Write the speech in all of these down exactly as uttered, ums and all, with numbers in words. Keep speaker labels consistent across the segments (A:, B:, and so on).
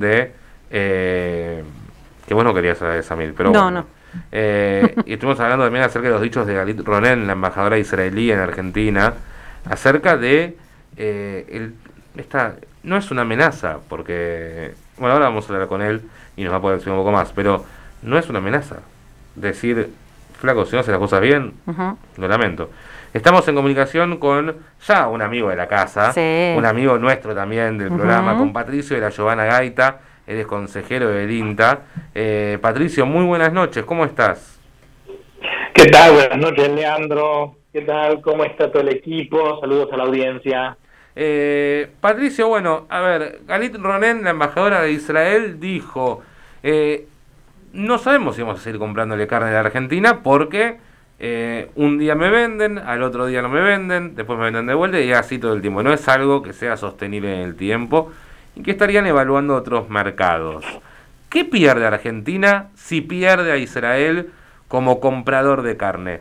A: de... Eh, que vos no querías hablar de Samir, pero
B: no,
A: bueno.
B: no.
A: Eh, y estuvimos hablando también acerca de los dichos de Galit Ronen, la embajadora israelí en Argentina, acerca de... Eh, el, esta no es una amenaza, porque... Bueno, ahora vamos a hablar con él y nos va a poder decir un poco más, pero no es una amenaza. Decir, flaco, si no hace las cosas bien, uh-huh. lo lamento. Estamos en comunicación con ya un amigo de la casa, sí. un amigo nuestro también del uh-huh. programa, con Patricio de la Giovanna Gaita, él es consejero del INTA. Eh, Patricio, muy buenas noches, ¿cómo estás?
C: ¿Qué tal? Buenas noches, Leandro. ¿Qué tal? ¿Cómo está todo el equipo? Saludos a la audiencia.
A: Eh, Patricio, bueno, a ver, Galit Ronen, la embajadora de Israel, dijo, eh, no sabemos si vamos a seguir comprándole carne de Argentina porque eh, un día me venden, al otro día no me venden, después me venden de vuelta y así todo el tiempo. No es algo que sea sostenible en el tiempo y que estarían evaluando otros mercados. ¿Qué pierde Argentina si pierde a Israel como comprador de carne?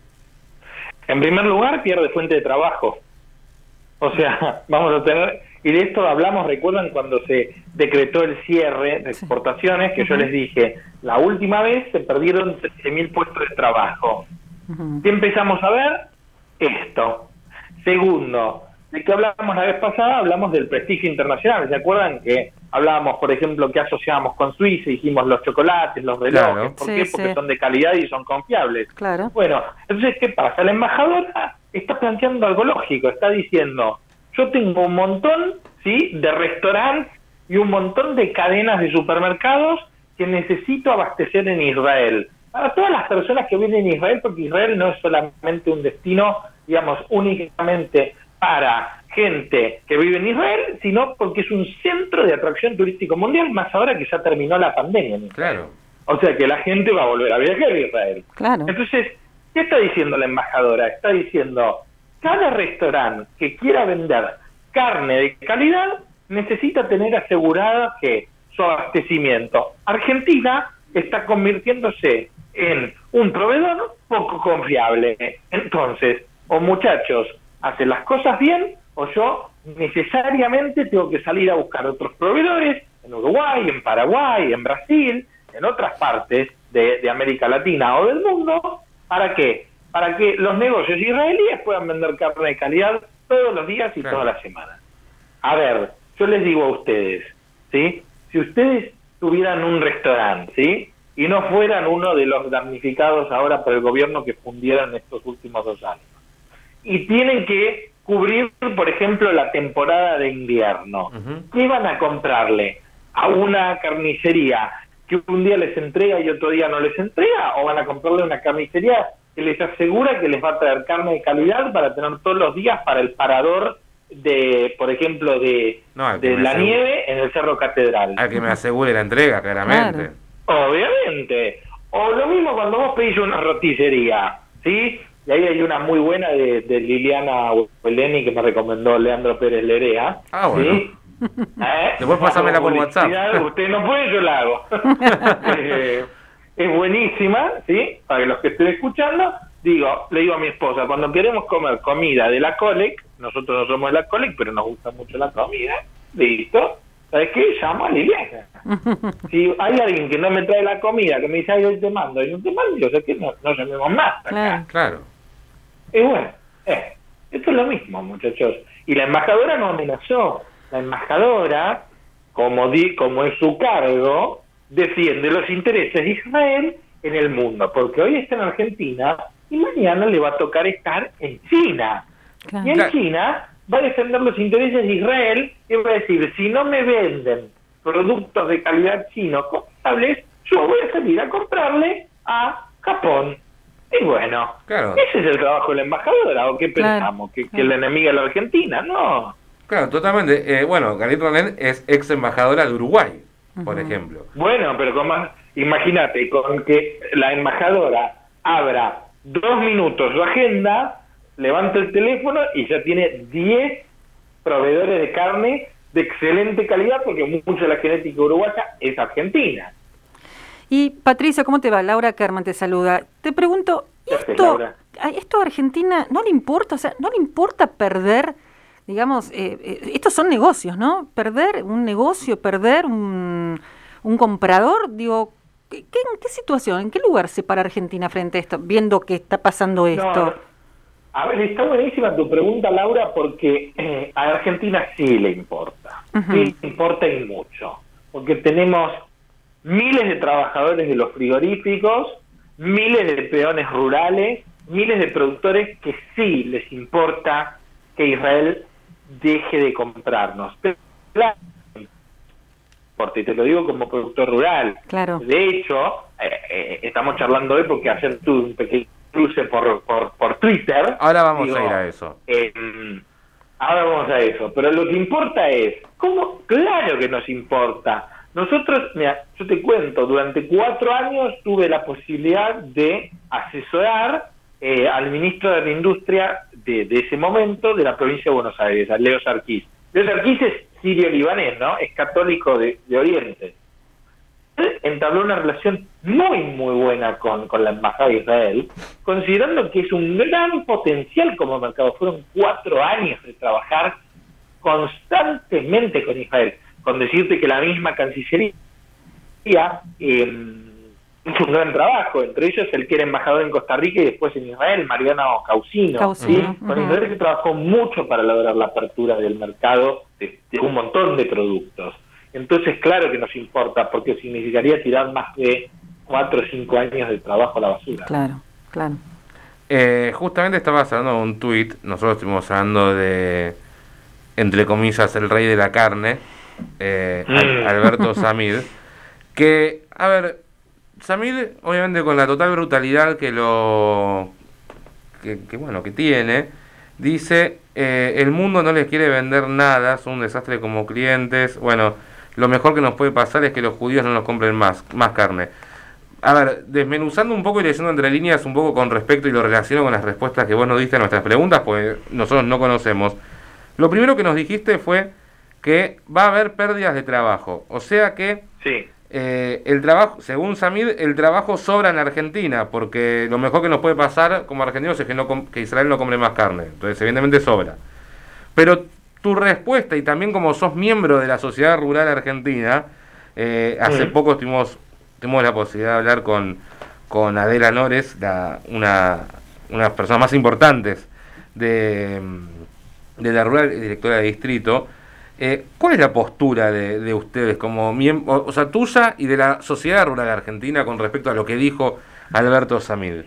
C: En primer lugar, pierde fuente de trabajo. O sea, vamos a tener, y de esto hablamos, recuerdan cuando se decretó el cierre de exportaciones, que uh-huh. yo les dije, la última vez se perdieron trece mil puestos de trabajo. Uh-huh. ¿Qué empezamos a ver? Esto. Segundo, ¿de qué hablábamos la vez pasada? Hablamos del prestigio internacional. ¿Se acuerdan que hablábamos, por ejemplo, que asociábamos con Suiza? Dijimos los chocolates, los relojes. Claro. ¿Por sí, qué? Porque sí. son de calidad y son confiables.
B: Claro.
C: Bueno, entonces, ¿qué pasa? La embajadora está planteando algo lógico. Está diciendo, yo tengo un montón, ¿sí?, de restaurantes y un montón de cadenas de supermercados que necesito abastecer en Israel. Para todas las personas que vienen a Israel, porque Israel no es solamente un destino, digamos, únicamente para gente que vive en Israel, sino porque es un centro de atracción turístico mundial, más ahora que ya terminó la pandemia.
A: Claro.
C: O sea que la gente va a volver a viajar a Israel.
B: Claro.
C: Entonces, ¿qué está diciendo la embajadora? Está diciendo, cada restaurante que quiera vender carne de calidad necesita tener asegurada que su abastecimiento. Argentina está convirtiéndose en un proveedor poco confiable. Entonces, o muchachos, hacen las cosas bien, o yo necesariamente tengo que salir a buscar otros proveedores en Uruguay, en Paraguay, en Brasil, en otras partes de, de América Latina o del mundo. ¿Para qué? Para que los negocios israelíes puedan vender carne de calidad todos los días y claro. todas las semanas. A ver, yo les digo a ustedes, ¿sí? Si ustedes tuvieran un restaurante, ¿sí?, y no fueran uno de los damnificados ahora por el gobierno que fundieron estos últimos dos años, y tienen que cubrir, por ejemplo, la temporada de invierno, uh-huh. ¿qué van a comprarle? ¿A una carnicería que un día les entrega y otro día no les entrega? ¿O van a comprarle una carnicería que les asegura que les va a traer carne de calidad para tener todos los días para el parador de, por ejemplo, de, no, de la asegure. nieve en el Cerro Catedral?
A: A que me asegure la entrega, claramente.
C: Claro. Obviamente. O lo mismo cuando vos pedís una roticería, ¿sí? Y ahí hay una muy buena de, de Liliana Hueleni que me recomendó Leandro Pérez Lerea.
A: Ah, bueno.
C: ¿Sí? ¿Eh?
A: Después pásamela por WhatsApp.
C: Usted no puede, yo la hago. eh, es buenísima, ¿sí? Para los que estén escuchando, digo, le digo a mi esposa, cuando queremos comer comida de la Colec, nosotros no somos de la Colec, pero nos gusta mucho la comida, listo, ¿sabes qué? Llamo a Liliana. Si hay alguien que no me trae la comida, que me dice, ay, hoy te mando, y no te mando, yo sé que no, no llamemos más acá.
B: Claro.
A: claro.
C: Y bueno, eh, esto es lo mismo, muchachos. Y la embajadora no amenazó. La embajadora, como, di, como es su cargo, defiende los intereses de Israel en el mundo, porque hoy está en Argentina y mañana le va a tocar estar en China. Claro. Y en China va a defender los intereses de Israel y va a decir, si no me venden productos de calidad chino confiables, yo voy a salir a comprarle a Japón. Y bueno,
A: claro.
C: ese es el trabajo de la embajadora, ¿o qué claro. pensamos? ¿Que, que la enemiga es la Argentina? No.
A: Claro, totalmente. Eh, bueno, Galit Ronen es ex embajadora de Uruguay, uh-huh. por ejemplo.
C: Bueno, pero con más, imagínate, con que la embajadora abra dos minutos su agenda, levanta el teléfono y ya tiene diez proveedores de carne de excelente calidad, porque mucha de la genética uruguaya es argentina.
B: Y Patricia, ¿cómo te va? Laura Kerman te saluda. Te pregunto, ¿esto, ¿esto a Argentina no le importa? O sea, ¿no le importa perder digamos, eh, eh, estos son negocios, ¿no? Perder un negocio, perder un, un comprador, digo, ¿qué, qué, ¿en qué situación, en qué lugar se para Argentina frente a esto, viendo que está pasando esto?
C: No, a ver, está buenísima tu pregunta, Laura, porque eh, a Argentina sí le importa, uh-huh. sí le importa y mucho, porque tenemos miles de trabajadores de los frigoríficos, miles de peones rurales, miles de productores que sí les importa que Israel deje de comprarnos. Pero, claro, porque te lo digo como productor rural.
B: Claro.
C: De hecho, eh, eh, estamos charlando hoy porque ayer tuve un pequeño cruce por, por, por Twitter.
A: Ahora vamos
C: digo,
A: a ir a eso.
C: Eh, ahora vamos a eso. Pero lo que importa es, ¿cómo? Claro que nos importa. Nosotros, mira, yo te cuento, durante cuatro años tuve la posibilidad de asesorar eh, al ministro de la Industria de, de ese momento de la provincia de Buenos Aires, a Leo Sarkis. Leo Sarkis es sirio-libanés, ¿no? Es católico de, de Oriente. Él entabló una relación muy, muy buena con, con la Embajada de Israel, considerando que es un gran potencial como mercado. Fueron cuatro años de trabajar constantemente con Israel. Con decirte que la misma Cancillería eh, hizo un gran trabajo, entre ellos el que era embajador en Costa Rica y después en Israel, Mariano Causino.
B: Causino.
C: ¿sí? Uh-huh. Con Israel se trabajó mucho para lograr la apertura del mercado de, de un montón de productos. Entonces, claro que nos importa, porque significaría tirar más de cuatro o cinco años de trabajo a la basura.
B: Claro, claro.
A: Eh, justamente estabas hablando de un tuit, nosotros estuvimos hablando de, entre comillas, el rey de la carne, eh, mm. Alberto Samid, que, a ver, Samid, obviamente con la total brutalidad que lo, que, que bueno, que tiene, dice, eh, el mundo no les quiere vender nada, son un desastre como clientes, bueno, lo mejor que nos puede pasar es que los judíos no nos compren más, más carne. A ver, desmenuzando un poco y leyendo entre líneas un poco con respecto y lo relaciono con las respuestas que vos nos diste a nuestras preguntas, pues nosotros no conocemos. Lo primero que nos dijiste fue que va a haber pérdidas de trabajo, o sea que
C: sí.
A: eh, el trabajo, según Samid, el trabajo sobra en Argentina, porque lo mejor que nos puede pasar como argentinos es que, no, que Israel no compre más carne, entonces evidentemente sobra. Pero tu respuesta, y también como sos miembro de la Sociedad Rural Argentina, eh, hace mm. poco estuvimos, tuvimos la posibilidad de hablar con, con Adela Nores, la, una, una de las personas más importantes de, de la Rural, directora de distrito. Eh, ¿Cuál es la postura de, de ustedes como miembro, o sea, tuya y de la Sociedad Rural Argentina con respecto a lo que dijo Alberto Samid?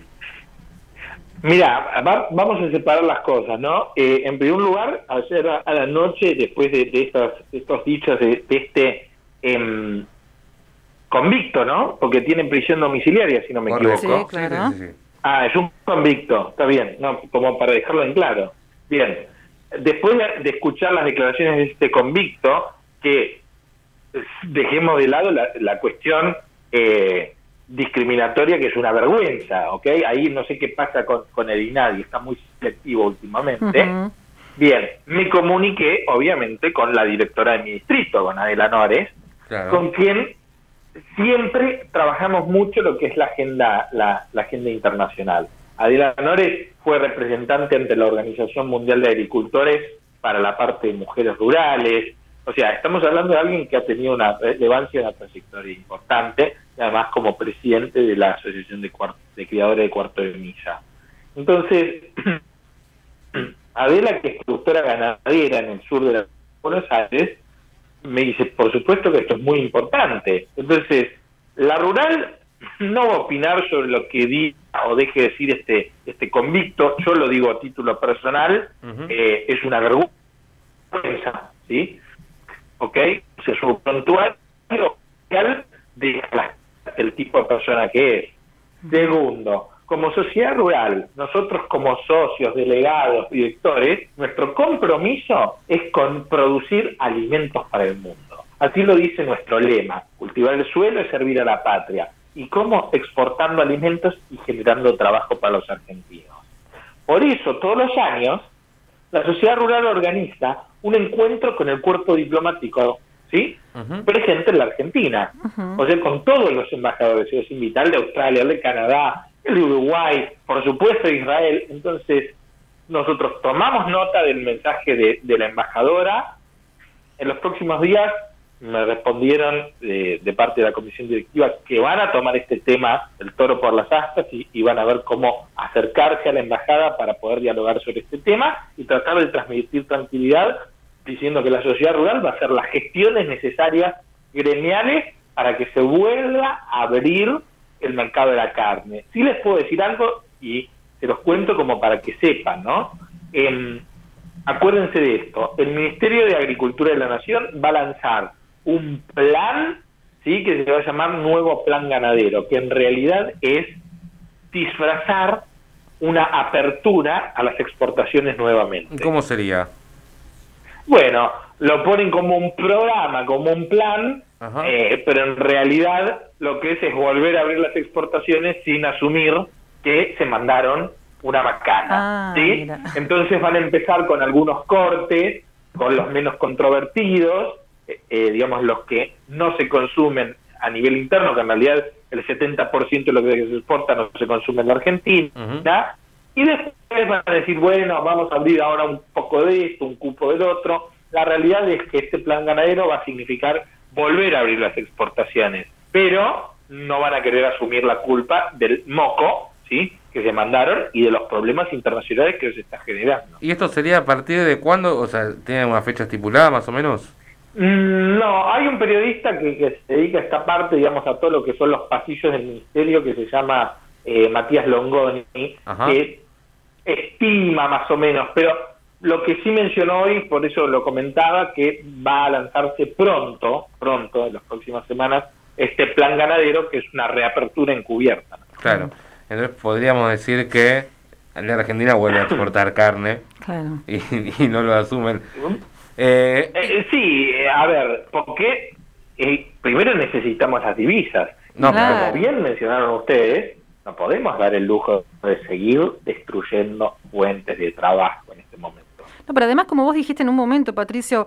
C: Mira, va, vamos a separar las cosas, ¿no? Eh, en primer lugar, ayer a, a la noche, después de, de, estas, de estos dichos de, de este eh, convicto, ¿no? Porque tiene prisión domiciliaria, si no me
A: Correcto.
C: equivoco.
B: Sí, claro.
A: Sí, sí, sí.
C: Ah, es un convicto, está bien, no, como para dejarlo en claro. Bien, después de, de escuchar las declaraciones de este convicto, que dejemos de lado la, la cuestión eh, discriminatoria, que es una vergüenza, ¿ok? Ahí no sé qué pasa con, con el INADI, está muy selectivo últimamente. Uh-huh. Bien, me comuniqué, obviamente, con la directora de mi distrito, con Adela Nores, claro. con quien siempre trabajamos mucho lo que es la agenda, la, la agenda internacional. Adela Nores fue representante ante la Organización Mundial de Agricultores para la parte de mujeres rurales. O sea, estamos hablando de alguien que ha tenido una relevancia, una trayectoria importante, y además como presidente de la Asociación de, Cuart- de Criadores de Cuarto de Milla. Entonces, Adela, que es productora ganadera en el sur de la Buenos Aires, me dice, por supuesto que esto es muy importante. Entonces, la rural no va a opinar sobre lo que diga o deje de decir este este convicto, yo lo digo a título personal, uh-huh. eh, es una vergüenza, ¿sí? ¿Ok? O sea, su prontuario de el tipo de persona que es. Segundo, como sociedad rural, nosotros como socios, delegados, directores, nuestro compromiso es con producir alimentos para el mundo. Así lo dice nuestro lema, cultivar el suelo es servir a la patria. ¿Y cómo? Exportando alimentos y generando trabajo para los argentinos. Por eso, todos los años, la sociedad rural organiza un encuentro con el cuerpo diplomático, ¿sí? Uh-huh. Presente en la Argentina. Uh-huh. O sea, con todos los embajadores. Se les invita el de Australia, el de Canadá, el de Uruguay, por supuesto Israel. Entonces, nosotros tomamos nota del mensaje de, de la embajadora. En los próximos días me respondieron de, de parte de la comisión directiva que van a tomar este tema, el toro por las astas, y, y van a ver cómo acercarse a la embajada para poder dialogar sobre este tema y tratar de transmitir tranquilidad, diciendo que la sociedad rural va a hacer las gestiones necesarias gremiales para que se vuelva a abrir el mercado de la carne. Sí les puedo decir algo y se los cuento como para que sepan, ¿no? Eh, acuérdense de esto, el Ministerio de Agricultura de la Nación va a lanzar un plan, ¿sí?, que se va a llamar Nuevo Plan Ganadero, que en realidad es disfrazar una apertura a las exportaciones nuevamente.
A: ¿Cómo sería?
C: Bueno, lo ponen como un programa, como un plan, eh, pero en realidad lo que es es volver a abrir las exportaciones sin asumir que se mandaron una macana,
B: ah,
C: ¿sí?
B: Mira.
C: Entonces van a empezar con algunos cortes, con los menos controvertidos, eh, eh, digamos los que no se consumen a nivel interno, que en realidad el setenta por ciento de lo que se exporta no se consume en la Argentina, uh-huh. Y después van a decir, bueno, vamos a abrir ahora un poco de esto, un cupo del otro. La realidad es que este plan ganadero va a significar volver a abrir las exportaciones, pero no van a querer asumir la culpa del moco, ¿sí?, que se mandaron y de los problemas internacionales que se está generando.
A: ¿Y esto sería a partir de cuándo? O sea, ¿tiene una fecha estipulada más o menos?
C: Mm, no, hay un periodista que, que se dedica a esta parte, digamos, a todo lo que son los pasillos del ministerio, que se llama eh, Matías Longoni, Ajá. que estima más o menos, pero lo que sí mencionó hoy, por eso lo comentaba, que va a lanzarse pronto, pronto, en las próximas semanas, este plan ganadero, que es una reapertura encubierta, ¿no?
A: Claro. Entonces podríamos decir que la Argentina vuelve a exportar carne, claro. y, y no lo asumen. Eh,
C: eh, sí, a ver, porque eh, primero necesitamos las divisas.
A: No,
C: claro. Como bien mencionaron ustedes, no podemos dar el lujo de seguir destruyendo fuentes de trabajo en este momento.
B: No, pero además, como vos dijiste en un momento, Patricio,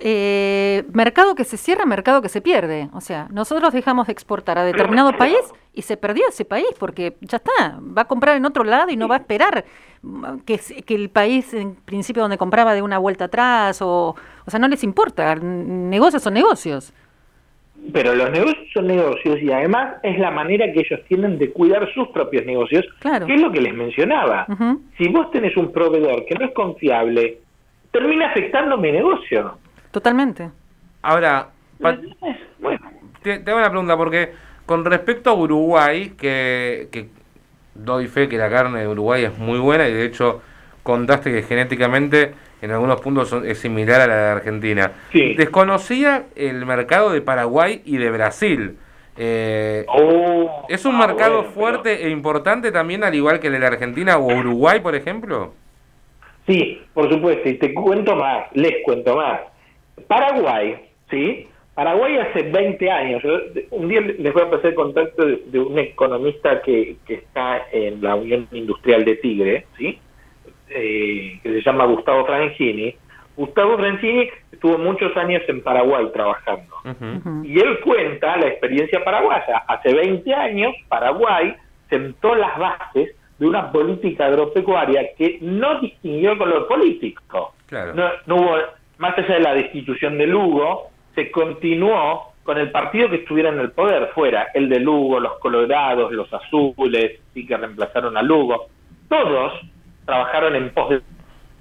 B: eh, mercado que se cierra, mercado que se pierde. O sea, nosotros dejamos de exportar a determinado pero, país y se perdió ese país porque ya está, va a comprar en otro lado y no va a esperar que, que el país, en principio, donde compraba de una vuelta atrás, o, o sea, no les importa, negocios son negocios.
C: Pero los negocios son negocios y además es la manera que ellos tienen de cuidar sus propios negocios, claro. que es lo que les mencionaba. Uh-huh. Si vos tenés un proveedor que no es confiable, termina afectando mi negocio.
B: Totalmente.
A: Ahora, Pat- bueno. te, te hago una pregunta, porque con respecto a Uruguay, que, que doy fe que la carne de Uruguay es muy buena, y de hecho contaste que genéticamente en algunos puntos son, es similar a la de Argentina.
C: Sí.
A: Desconocía el mercado de Paraguay y de Brasil. Eh,
C: oh,
A: ¿Es un
C: ah,
A: mercado
C: bueno,
A: fuerte pero... e importante también, al igual que el de la Argentina o Uruguay, por ejemplo?
C: Sí, por supuesto, y te cuento más, les cuento más. Paraguay, ¿sí? Paraguay hace veinte años, yo, un día les voy a pasar el contacto de, de un economista que, que está en la Unión Industrial de Tigre, ¿sí? Eh, que se llama Gustavo Frangini. Gustavo Frangini estuvo muchos años en Paraguay trabajando. Uh-huh. Y él cuenta la experiencia paraguaya. Hace veinte años, Paraguay sentó las bases de una política agropecuaria que no distinguió el color político.
A: Claro.
C: No, no hubo, más allá de la destitución de Lugo, se continuó con el partido que estuviera en el poder, fuera el de Lugo, los colorados, los azules, sí, que reemplazaron a Lugo. Todos trabajaron en pos de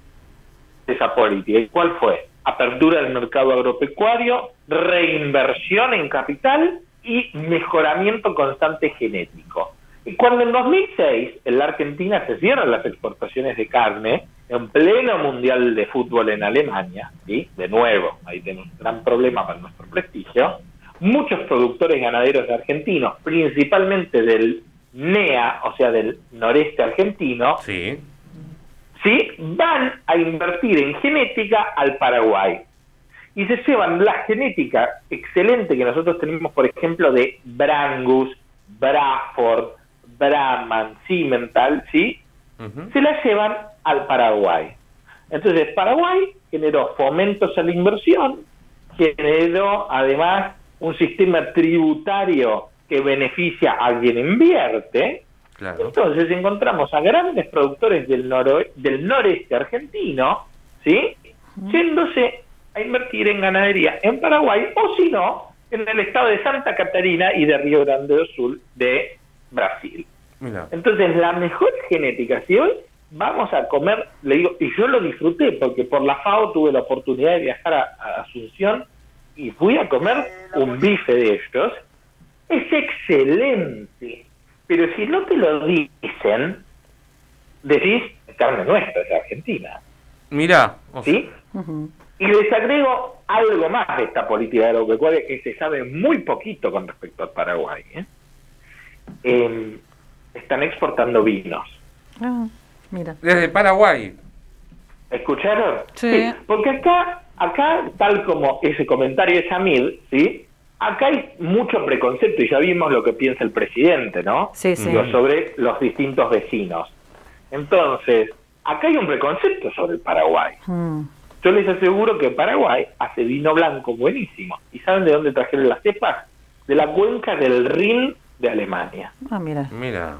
C: esa política. ¿Y cuál fue? Apertura del mercado agropecuario, reinversión en capital y mejoramiento constante genético. Y cuando en dos mil seis en la Argentina se cierran las exportaciones de carne, en pleno mundial de fútbol en Alemania, ¿sí? De nuevo, ahí tenemos un gran problema para nuestro prestigio, muchos productores ganaderos argentinos, principalmente del N E A, o sea, del noreste argentino,
A: sí.
C: ¿sí? Van a invertir en genética al Paraguay. Y se llevan la genética excelente que nosotros tenemos, por ejemplo, de Brangus, Braford, Brahman, Cimental, ¿sí? Uh-huh. Se la llevan al Paraguay. Entonces, Paraguay generó fomentos a la inversión, generó además un sistema tributario que beneficia a quien invierte,
A: Claro.
C: Entonces encontramos a grandes productores del, noro del noreste argentino, ¿sí? Yéndose a invertir en ganadería en Paraguay, o si no, en el estado de Santa Catarina y de Río Grande do Sul de Brasil.
A: Mira.
C: Entonces, la mejor genética, si hoy vamos a comer, le digo, y yo lo disfruté, porque por la FAO tuve la oportunidad de viajar a, a Asunción y fui a comer un bife de estos, es excelente. Pero si no te lo dicen, decís, carne nuestra, es argentina.
A: Mira, o sea,
C: ¿Sí?
B: Ujú.
C: Y les agrego algo más de esta política agropecuaria que se sabe muy poquito con respecto al Paraguay. ¿eh? Eh, están exportando vinos.
B: Ah, mira.
A: desde Paraguay.
C: ¿Escucharon?
B: Sí.
C: Porque acá, acá, tal como ese comentario de Samir, ¿sí? Acá hay mucho preconcepto y ya vimos lo que piensa el presidente, ¿no?
B: Sí, sí.
C: Digo, sobre los distintos vecinos. Entonces, acá hay un preconcepto sobre el Paraguay.
B: Mm.
C: Yo les aseguro que Paraguay hace vino blanco buenísimo. ¿Y saben de dónde trajeron las cepas? De la cuenca del Rin de Alemania.
B: Ah, mira.
A: Mira.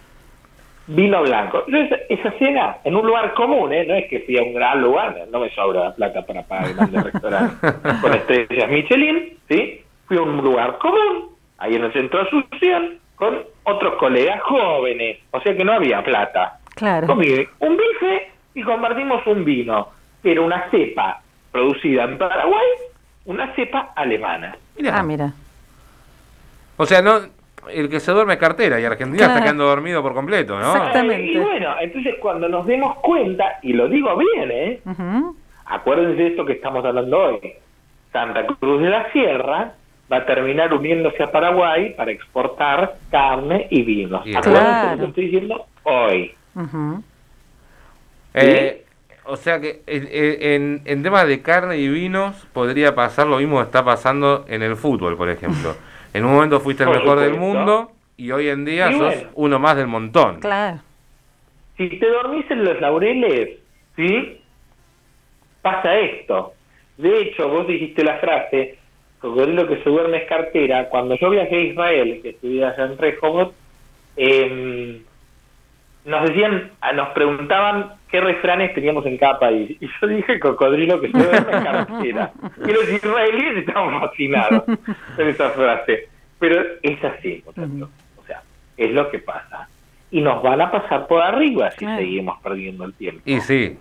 C: Vino blanco. Entonces, esa cena, en un lugar común, ¿eh? No es que fui a un gran lugar, no me sobra la plata para pagar grandes restaurantes con estrellas Michelin, ¿sí? Fui a un lugar común, ahí en el centro de Asunción, con otros colegas jóvenes. O sea que no había plata.
B: Claro.
C: Comí un bife y compartimos un vino. Pero una cepa producida en Paraguay, una cepa alemana.
A: Mira.
B: Ah, mira.
A: O sea, no, el que se duerme es cartera y Argentina
B: Claro.
A: está quedando dormido por completo, ¿no?
B: Exacto. Exactamente.
C: Y bueno, entonces cuando nos demos cuenta, y lo digo bien, ¿eh?
B: Ujú.
C: Acuérdense de esto que estamos hablando hoy. Santa Cruz de la Sierra va a terminar uniéndose a Paraguay para exportar carne y vinos.
A: Y
C: Acuérdense
B: claro.
C: lo que estoy diciendo hoy.
B: Ujú.
A: Eh, o sea que en, en, en temas de carne y vinos podría pasar lo mismo que está pasando en el fútbol, por ejemplo. En un momento fuiste el
C: Por
A: mejor del
C: supuesto.
A: mundo y hoy en día
C: Y
A: sos
C: bueno.
A: uno más del montón.
B: Claro.
C: Si te dormís en los laureles, ¿sí? Pasa esto. De hecho, vos dijiste la frase, cocodrilo que se duerme es cartera. Cuando yo viajé a Israel, que estudié allá en Rehovot, eh, nos decían, nos preguntaban qué refranes teníamos en cada país. Y yo dije cocodrilo que se duerme es cartera. Y los israelíes estaban fascinados con esa frase. Pero es así, muchachos. O sea, es lo que pasa. Y nos van a pasar por arriba si
B: Claro.
C: seguimos perdiendo el tiempo.
A: Y sí.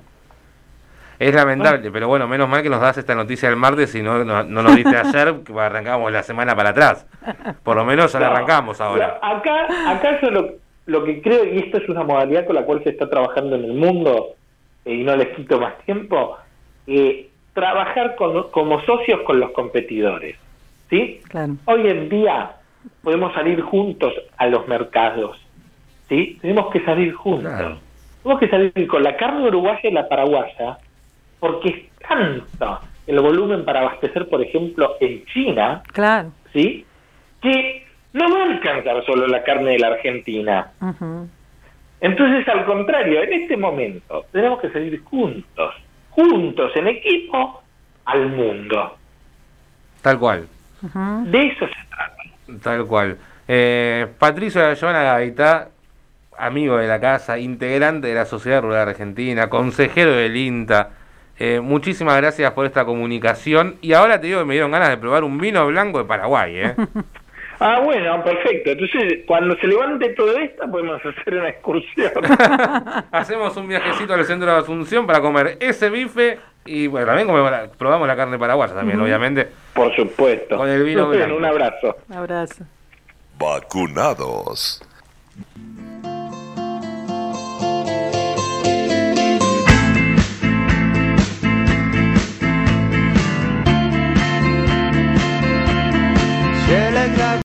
A: Es lamentable, pero bueno, menos mal que nos das esta noticia el martes y no, no, no nos diste ayer, que arrancábamos la semana para atrás. Por lo menos ya la
C: No,
A: arrancamos ahora.
C: no, acá, acá yo lo, lo que creo, y esto es una modalidad con la cual se está trabajando en el mundo, eh, y no les quito más tiempo, eh, trabajar con, como socios con los competidores. ¿Sí?
B: Claro.
C: Hoy en día podemos salir juntos a los mercados. ¿Sí? Tenemos que salir juntos.
A: Claro.
C: Tenemos que salir con la carne uruguaya y la paraguaya, porque es tanto el volumen para abastecer, por ejemplo, en China,
B: Claro.
C: ¿sí? Que no va a alcanzar solo la carne de la Argentina.
B: Ujú.
C: Entonces, al contrario, en este momento tenemos que salir juntos, juntos, en equipo, al mundo.
A: Tal cual.
B: Ujú.
C: De eso se trata.
A: Tal cual. Eh, Patricio Giovanna Gaitá, amigo de la casa, integrante de la Sociedad Rural Argentina, consejero del INTA. Eh, muchísimas gracias por esta comunicación. Y ahora te digo que me dieron ganas de probar un vino blanco de Paraguay, ¿eh?
C: Ah, bueno, perfecto. Entonces, cuando se levante todo esto, podemos hacer una excursión.
A: Hacemos un viajecito al centro de Asunción para comer ese bife y bueno, también comemos la- probamos la carne paraguaya también, obviamente.
C: Por supuesto.
A: Con el vino
C: Bueno,
A: blanco.
C: un abrazo.
B: Abrazo.
D: Vacunados.